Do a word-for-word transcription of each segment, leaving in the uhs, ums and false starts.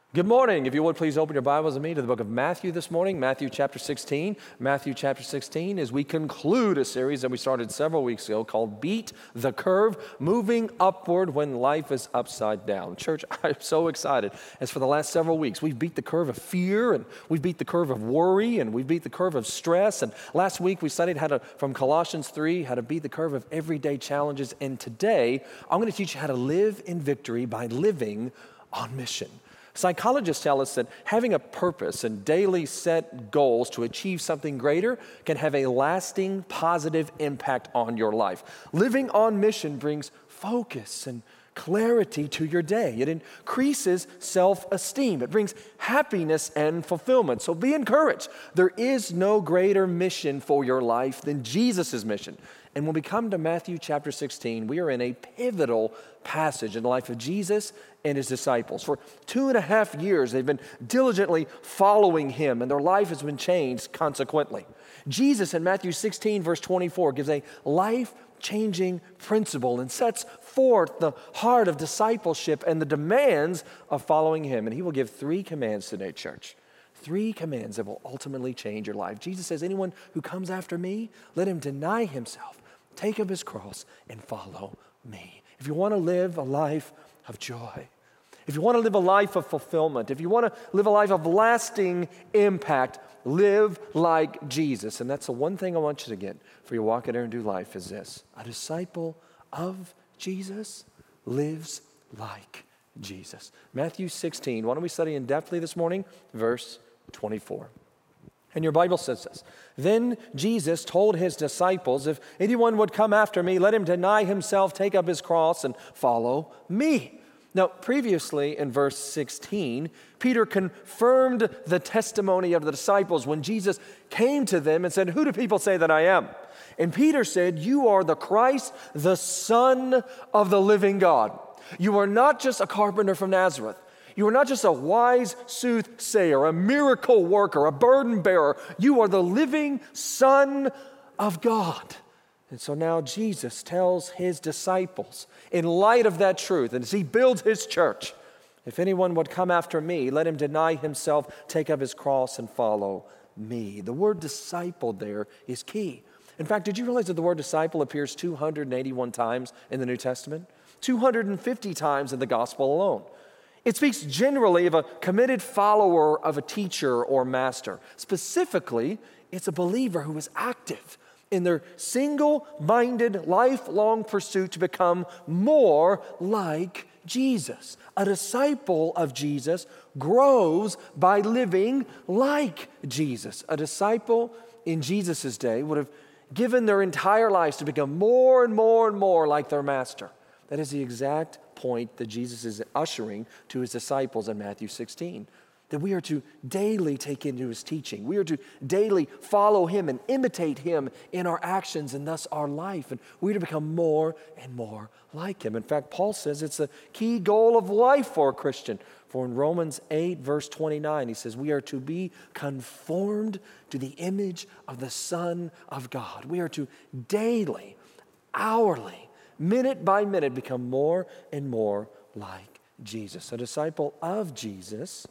Good morning. If you would, please open your Bibles with me to the book of Matthew this morning, Matthew chapter sixteen. Matthew chapter sixteen, as we conclude a series that we started several weeks ago called Beat the Curve, Moving Upward When Life is Upside Down. Church, I'm so excited. As for the last several weeks, we've beat the curve of fear, and we've beat the curve of worry, and we've beat the curve of stress. And last week we studied how to, from Colossians three, how to beat the curve of everyday challenges. And today, I'm going to teach you how to live in victory by living on mission. Psychologists tell us that having a purpose and daily set goals to achieve something greater can have a lasting positive impact on your life. Living on mission brings focus and clarity to your day. It increases self-esteem. It brings happiness and fulfillment. So be encouraged. There is no greater mission for your life than Jesus' mission. And when we come to Matthew chapter sixteen, we are in a pivotal passage in the life of Jesus and his disciples. For two and a half years, they've been diligently following him, and their life has been changed consequently. Jesus in Matthew sixteen, verse twenty-four, gives a life-changing principle and sets forth the heart of discipleship and the demands of following him. And he will give three commands today, church. Three commands that will ultimately change your life. Jesus says, anyone who comes after me, let him deny himself, take up his cross, and follow me. If you want to live a life of joy, if you want to live a life of fulfillment, if you want to live a life of lasting impact, live like Jesus. And that's the one thing I want you to get for your walk out there and do life is this. A disciple of Jesus lives like Jesus. Matthew sixteen, why don't we study in depthly this morning? Verse twenty-four. And your Bible says this. Then Jesus told his disciples, if anyone would come after me, let him deny himself, take up his cross, and follow me. Now, previously in verse sixteen, Peter confirmed the testimony of the disciples when Jesus came to them and said, who do people say that I am? And Peter said, you are the Christ, the Son of the living God. You are not just a carpenter from Nazareth. You are not just a wise soothsayer, a miracle worker, a burden bearer. You are the living Son of God. And so now Jesus tells his disciples, in light of that truth, and as he builds his church, if anyone would come after me, let him deny himself, take up his cross, and follow me. The word disciple there is key. In fact, did you realize that the word disciple appears two hundred eighty-one times in the New Testament? two hundred fifty times in the gospel alone. It speaks generally of a committed follower of a teacher or master. Specifically, it's a believer who is active in their single-minded, lifelong pursuit to become more like Jesus. A disciple of Jesus grows by living like Jesus. A disciple in Jesus' day would have given their entire lives to become more and more and more like their master. That is the exact point that Jesus is ushering to his disciples in Matthew sixteen. That we are to daily take into his teaching. We are to daily follow him and imitate him in our actions and thus our life. And we are to become more and more like him. In fact, Paul says it's a key goal of life for a Christian. For in Romans eight, verse twenty-nine, he says, we are to be conformed to the image of the Son of God. We are to daily, hourly, minute by minute, become more and more like Jesus. A disciple of Jesus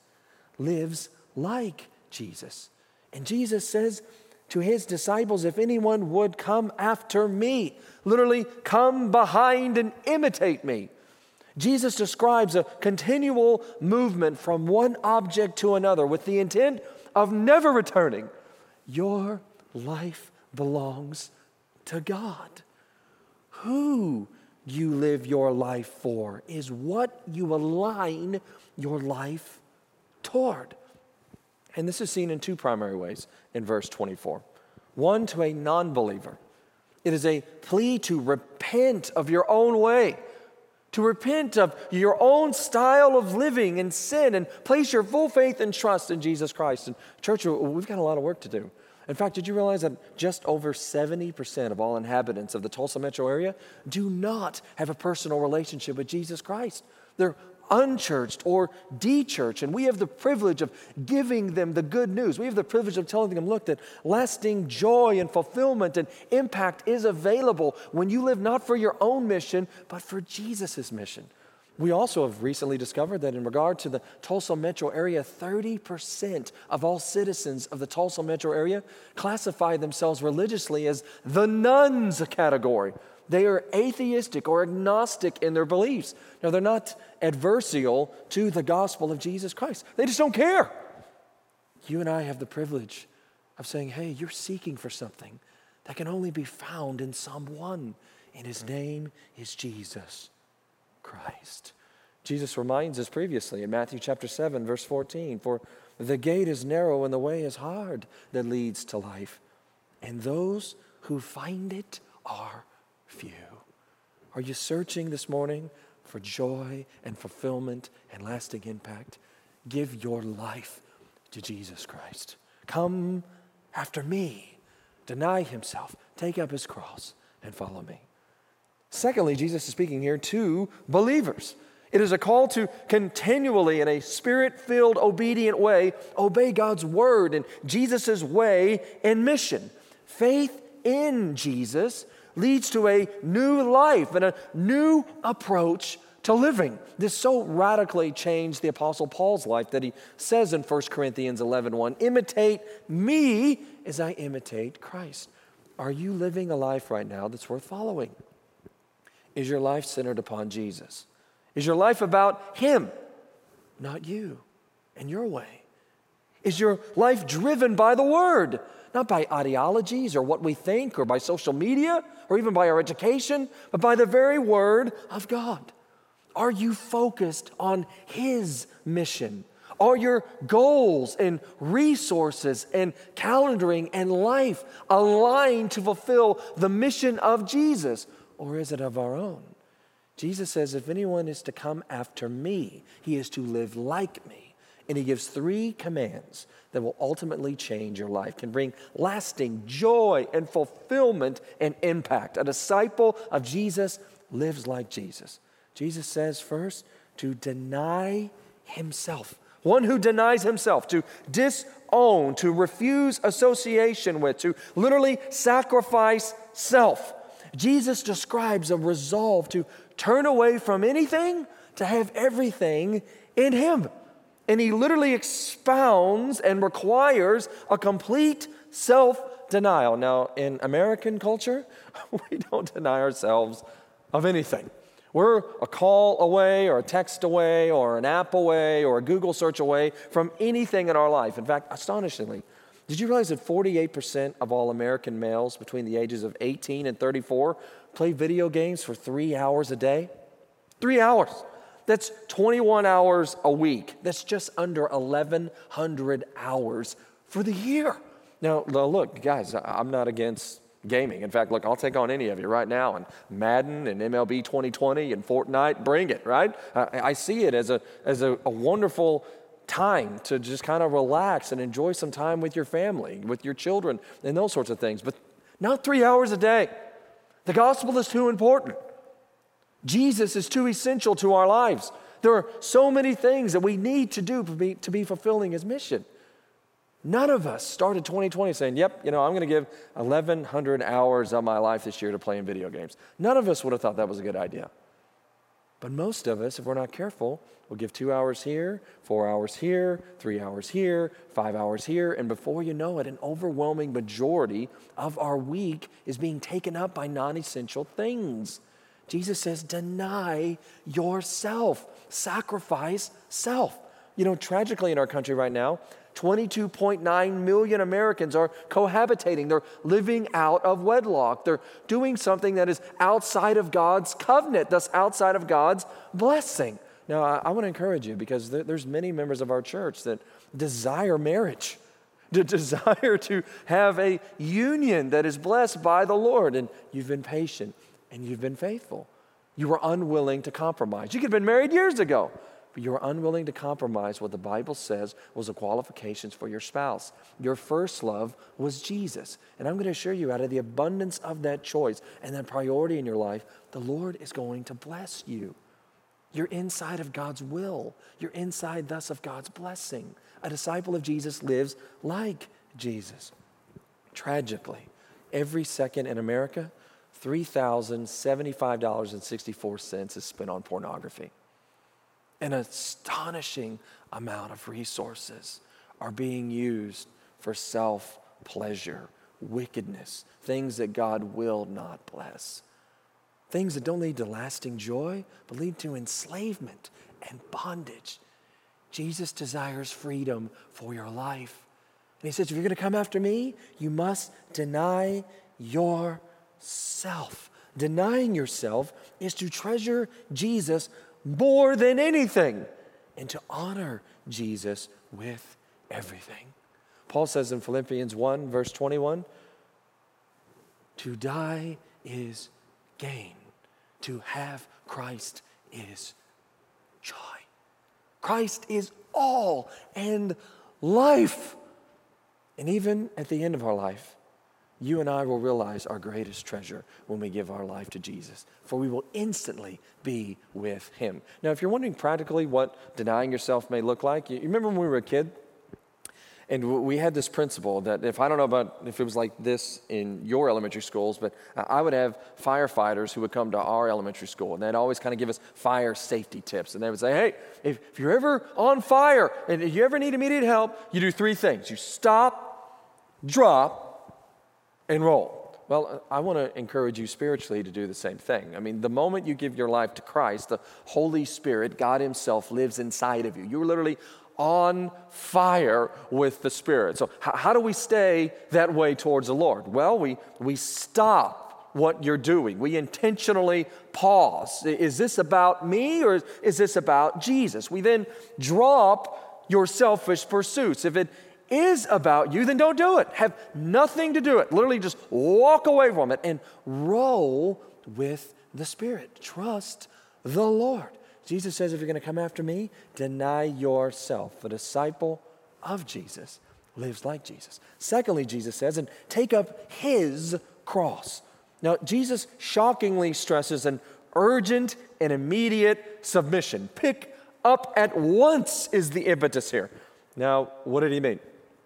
lives like Jesus. And Jesus says to his disciples, if anyone would come after me, literally come behind and imitate me. Jesus describes a continual movement from one object to another with the intent of never returning. Your life belongs to God. Who you live your life for is what you align your life toward. And this is seen in two primary ways in verse twenty-four. One, to a non-believer. It is a plea to repent of your own way, to repent of your own style of living in sin and place your full faith and trust in Jesus Christ. And church, we've got a lot of work to do. In fact, did you realize that just over seventy percent of all inhabitants of the Tulsa metro area do not have a personal relationship with Jesus Christ? They're unchurched or de-churched, and we have the privilege of giving them the good news. We have the privilege of telling them, look, that lasting joy and fulfillment and impact is available when you live not for your own mission, but for Jesus' mission. We also have recently discovered that in regard to the Tulsa metro area, thirty percent of all citizens of the Tulsa metro area classify themselves religiously as the nones category. They are atheistic or agnostic in their beliefs. Now, they're not adversarial to the gospel of Jesus Christ. They just don't care. You and I have the privilege of saying, hey, you're seeking for something that can only be found in someone, and his name is Jesus Christ. Jesus reminds us previously in Matthew chapter seven, verse fourteen, for the gate is narrow and the way is hard that leads to life, and those who find it are few. Are you searching this morning for joy and fulfillment and lasting impact? Give your life to Jesus Christ. Come after me. Deny himself. Take up his cross and follow me. Secondly, Jesus is speaking here to believers. It is a call to continually, in a spirit-filled, obedient way, obey God's word and Jesus' way and mission. Faith in Jesus leads to a new life and a new approach to living. This so radically changed the Apostle Paul's life that he says in First Corinthians eleven one, imitate me as I imitate Christ. Are you living a life right now that's worth following? Is your life centered upon Jesus? Is your life about him, not you and your way? Is your life driven by the word, not by ideologies or what we think or by social media or even by our education, but by the very word of God? Are you focused on his mission? Are your goals and resources and calendaring and life aligned to fulfill the mission of Jesus? Or is it of our own? Jesus says, if anyone is to come after me, he is to live like me. And he gives three commands that will ultimately change your life, can bring lasting joy and fulfillment and impact. A disciple of Jesus lives like Jesus. Jesus says first, to deny himself. One who denies himself, to disown, to refuse association with, to literally sacrifice self. Jesus describes a resolve to turn away from anything to have everything in him. And he literally expounds and requires a complete self-denial. Now, in American culture, we don't deny ourselves of anything. We're a call away or a text away or an app away or a Google search away from anything in our life. In fact, astonishingly, did you realize that forty-eight percent of all American males between the ages of eighteen and thirty-four play video games for three hours a day? Three hours. That's twenty-one hours a week. That's just under eleven hundred hours for the year. Now, look, guys, I'm not against gaming. In fact, look, I'll take on any of you right now. And Madden and M L B twenty twenty and Fortnite, bring it, right? I, I see it as a as a, a wonderful time to just kind of relax and enjoy some time with your family, with your children, and those sorts of things. But not three hours a day. The gospel is too important. Jesus is too essential to our lives. There are so many things that we need to do to be, to be fulfilling his mission. None of us started twenty twenty saying, yep, you know, I'm going to give eleven hundred hours of my life this year to playing video games. None of us would have thought that was a good idea. But most of us, if we're not careful, will give two hours here, four hours here, three hours here, five hours here, and before you know it, an overwhelming majority of our week is being taken up by non-essential things. Jesus says, deny yourself, sacrifice self. You know, tragically in our country right now, twenty-two point nine million Americans are cohabitating. They're living out of wedlock. They're doing something that is outside of God's covenant, thus outside of God's blessing. Now, I, I want to encourage you because there, there's many members of our church that desire marriage, to desire to have a union that is blessed by the Lord. And you've been patient and you've been faithful. You were unwilling to compromise. You could have been married years ago, but you were unwilling to compromise what the Bible says was the qualifications for your spouse. Your first love was Jesus. And I'm going to assure you, out of the abundance of that choice and that priority in your life, the Lord is going to bless you. You're inside of God's will. You're inside, thus, of God's blessing. A disciple of Jesus lives like Jesus. Tragically, every second in America, three thousand seventy-five dollars and sixty-four cents is spent on pornography. An astonishing amount of resources are being used for self-pleasure, wickedness, things that God will not bless. Things that don't lead to lasting joy, but lead to enslavement and bondage. Jesus desires freedom for your life. And he says, if you're going to come after me, you must deny yourself. Denying yourself is to treasure Jesus more than anything and to honor Jesus with everything. Paul says in Philippians one, verse twenty-one, to die is gain. To have Christ is joy. Christ is all and life. And even at the end of our life, you and I will realize our greatest treasure when we give our life to Jesus, for we will instantly be with him. Now, if you're wondering practically what denying yourself may look like, you remember when we were a kid? And we had this principle that if, I don't know about if it was like this in your elementary schools, but I would have firefighters who would come to our elementary school, and they'd always kind of give us fire safety tips. And they would say, hey, if, if you're ever on fire and if you ever need immediate help, you do three things. You stop, drop, and roll. Well, I want to encourage you spiritually to do the same thing. I mean, the moment you give your life to Christ, the Holy Spirit, God himself, lives inside of you. You're literally on fire with the Spirit. So how, how do we stay that way towards the Lord? Well, we, we stop what you're doing. We intentionally pause. Is this about me or is this about Jesus? We then drop your selfish pursuits. If it is about you, then don't do it. Have nothing to do it. Literally just walk away from it and roll with the Spirit. Trust the Lord. Jesus says, if you're going to come after me, deny yourself. The disciple of Jesus lives like Jesus. Secondly, Jesus says, and take up his cross. Now, Jesus shockingly stresses an urgent and immediate submission. Pick up at once is the impetus here. Now, what did he mean?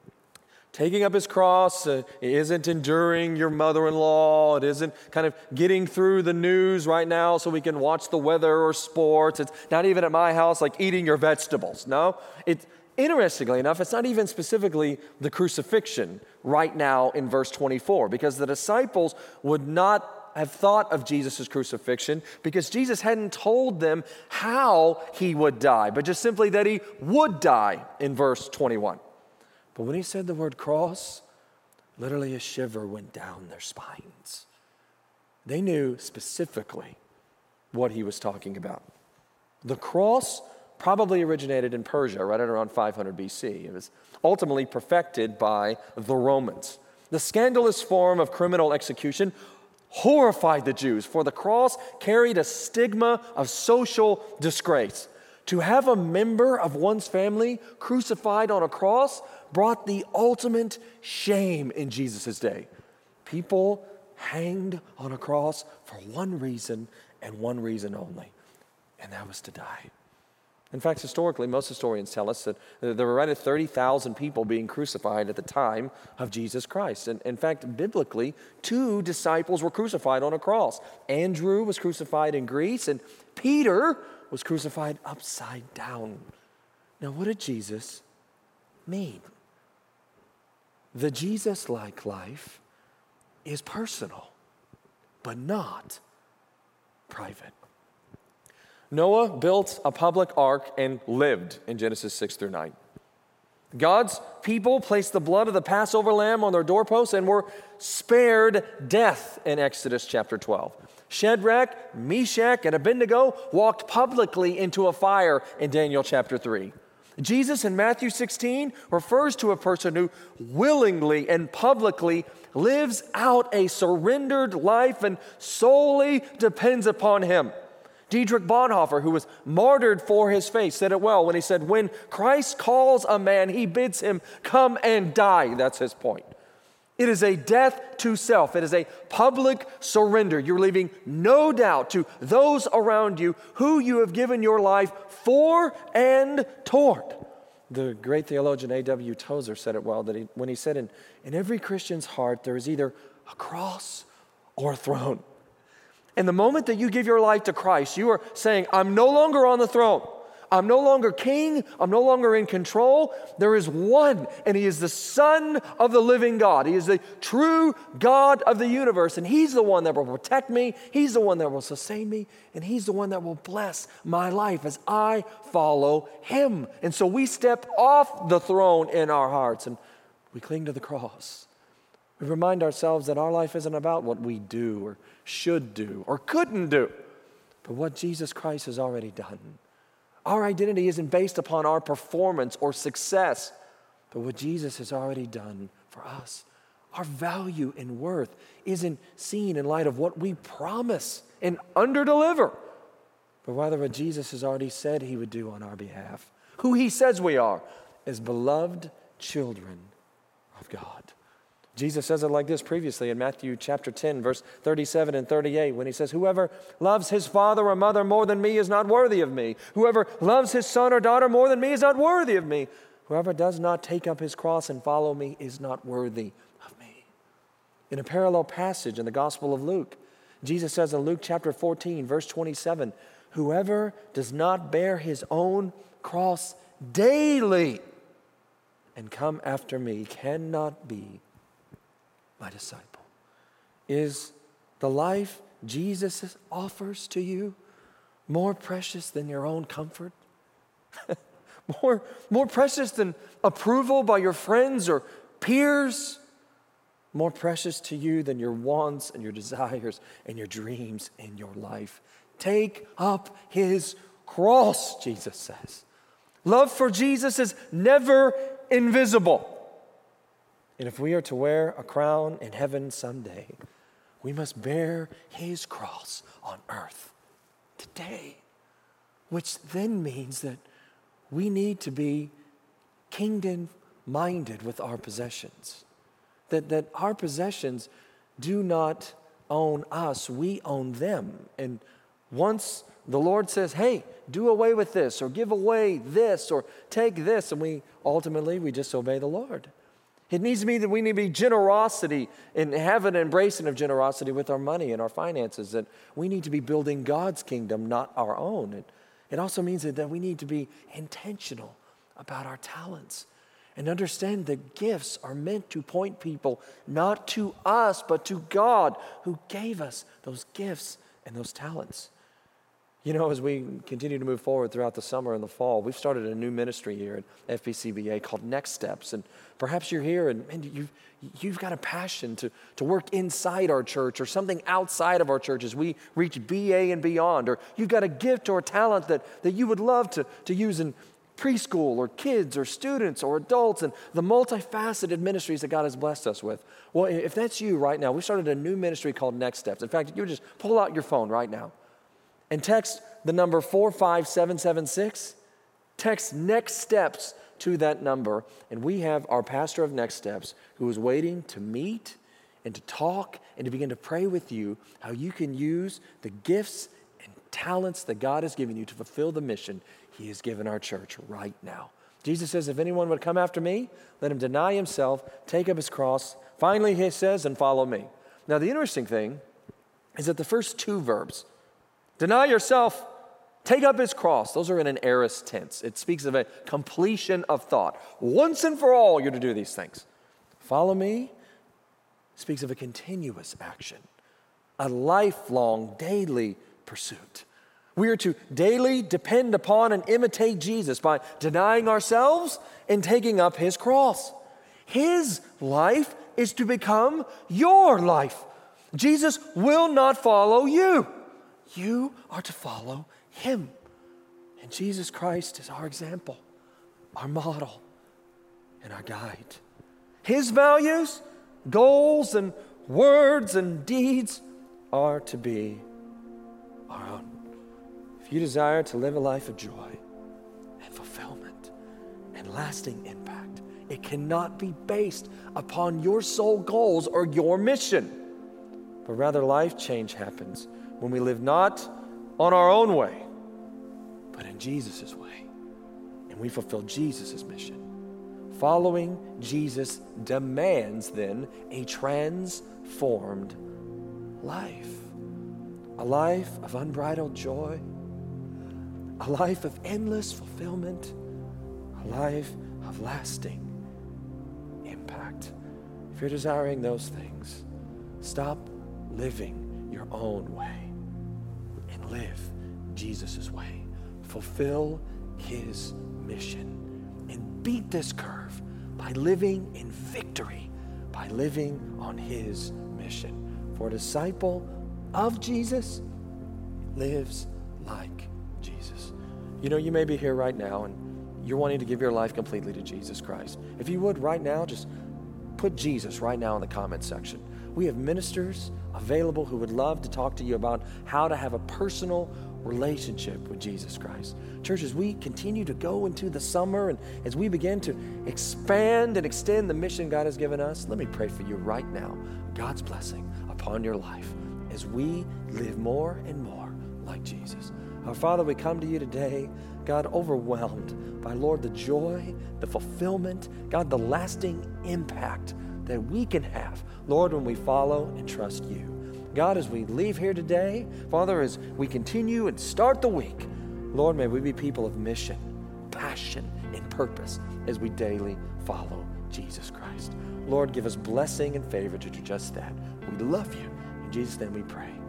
Taking up his cross uh, isn't enduring your mother-in-law. It isn't kind of getting through the news right now so we can watch the weather or sports. It's not even at my house like eating your vegetables. No, it's interestingly enough, it's not even specifically the crucifixion right now in verse twenty-four, because the disciples would not have thought of Jesus' crucifixion because Jesus hadn't told them how he would die, but just simply that he would die in verse twenty-one. But when he said the word cross, literally a shiver went down their spines. They knew specifically what he was talking about. The cross probably originated in Persia right at around five hundred B C. It was ultimately perfected by the Romans. The scandalous form of criminal execution horrified the Jews, for the cross carried a stigma of social disgrace. To have a member of one's family crucified on a cross brought the ultimate shame in Jesus' day. People hanged on a cross for one reason and one reason only, and that was to die. In fact, historically, most historians tell us that there were right at thirty thousand people being crucified at the time of Jesus Christ. And in fact, biblically, two disciples were crucified on a cross. Andrew was crucified in Greece, and Peter was crucified upside down. Now, what did Jesus mean? The Jesus-like life is personal, but not private. Noah built a public ark and lived in Genesis six through nine. God's people placed the blood of the Passover lamb on their doorposts and were spared death in Exodus chapter twelve. Shadrach, Meshach, and Abednego walked publicly into a fire in Daniel chapter three. Jesus in Matthew sixteen refers to a person who willingly and publicly lives out a surrendered life and solely depends upon him. Dietrich Bonhoeffer, who was martyred for his faith, said it well when he said, when Christ calls a man, he bids him come and die. That's his point. It is a death to self. It is a public surrender. You're leaving no doubt to those around you who you have given your life for and toward. The great theologian A W Tozer said it well that he, when he said, in, in every Christian's heart, there is either a cross or a throne. And the moment that you give your life to Christ, you are saying, I'm no longer on the throne. I'm no longer king. I'm no longer in control. There is one, and he is the Son of the living God. He is the true God of the universe, and he's the one that will protect me. He's the one that will sustain me, and he's the one that will bless my life as I follow him. And so we step off the throne in our hearts, and we cling to the cross. We remind ourselves that our life isn't about what we do or should do or couldn't do, but what Jesus Christ has already done. Our identity isn't based upon our performance or success, but what Jesus has already done for us. Our value and worth isn't seen in light of what we promise and underdeliver, but rather what Jesus has already said he would do on our behalf. Who he says we are as beloved children of God. Jesus says it like this previously in Matthew chapter ten, verse thirty-seven and thirty-eight, when he says, whoever loves his father or mother more than me is not worthy of me. Whoever loves his son or daughter more than me is not worthy of me. Whoever does not take up his cross and follow me is not worthy of me. In a parallel passage in the Gospel of Luke, Jesus says in Luke chapter fourteen, verse twenty-seven, whoever does not bear his own cross daily and come after me cannot be my disciple. Is the life Jesus offers to you more precious than your own comfort? more, more precious than approval by your friends or peers? More precious to you than your wants and your desires and your dreams in your life? Take up his cross, Jesus says. Love for Jesus is never invisible. And if we are to wear a crown in heaven someday, we must bear his cross on earth today, which then means that we need to be kingdom-minded with our possessions, that, that our possessions do not own us, we own them. And once the Lord says, hey, do away with this, or give away this, or take this, and we ultimately, we just obey the Lord. It needs to mean that we need to be generosity and have an embracing of generosity with our money and our finances, that we need to be building God's kingdom, not our own. It, it also means that, that we need to be intentional about our talents and understand that gifts are meant to point people not to us, but to God who gave us those gifts and those talents. You know, as we continue to move forward throughout the summer and the fall, we've started a new ministry here at F B C B A called Next Steps. And perhaps you're here and, and you've, you've got a passion to, to work inside our church or something outside of our church as we reach B A and beyond. Or you've got a gift or a talent that, that you would love to, to use in preschool or kids or students or adults and the multifaceted ministries that God has blessed us with. Well, if that's you right now, we started a new ministry called Next Steps. In fact, you would just pull out your phone right now and text the number four five seven seven six. Text Next Steps to that number. And we have our pastor of Next Steps who is waiting to meet and to talk and to begin to pray with you how you can use the gifts and talents that God has given you to fulfill the mission he has given our church right now. Jesus says, if anyone would come after me, let him deny himself, take up his cross. Finally, he says, and follow me. Now, the interesting thing is that the first two verbs, deny yourself, take up his cross. Those are in an aorist tense. It speaks of a completion of thought. Once and for all, you're to do these things. Follow me speaks of a continuous action, a lifelong, daily pursuit. We are to daily depend upon and imitate Jesus by denying ourselves and taking up his cross. His life is to become your life. Jesus will not follow you. You are to follow him. And Jesus Christ is our example, our model, and our guide. His values, goals, and words and deeds are to be our own. If you desire to live a life of joy and fulfillment and lasting impact, it cannot be based upon your sole goals or your mission, but rather life change happens when we live not on our own way, but in Jesus' way, and we fulfill Jesus' mission. Following Jesus demands then a transformed life, a life of unbridled joy, a life of endless fulfillment, a life of lasting impact. If you're desiring those things, stop living your own way and live Jesus' way. Fulfill his mission and beat this curve by living in victory, by living on his mission. For a disciple of Jesus lives like Jesus. You know, you may be here right now and you're wanting to give your life completely to Jesus Christ. If you would right now, just put Jesus right now in the comment section. We have ministers available who would love to talk to you about how to have a personal relationship with Jesus Christ. Church, as we continue to go into the summer and as we begin to expand and extend the mission God has given us, let me pray for you right now. God's blessing upon your life as we live more and more like Jesus. Our Father, we come to you today, God, overwhelmed by, Lord, the joy, the fulfillment, God, the lasting impact that we can have, Lord, when we follow and trust you. God, as we leave here today, Father, as we continue and start the week, Lord, may we be people of mission, passion, and purpose as we daily follow Jesus Christ. Lord, give us blessing and favor to do just that. We love you. In Jesus' name we pray.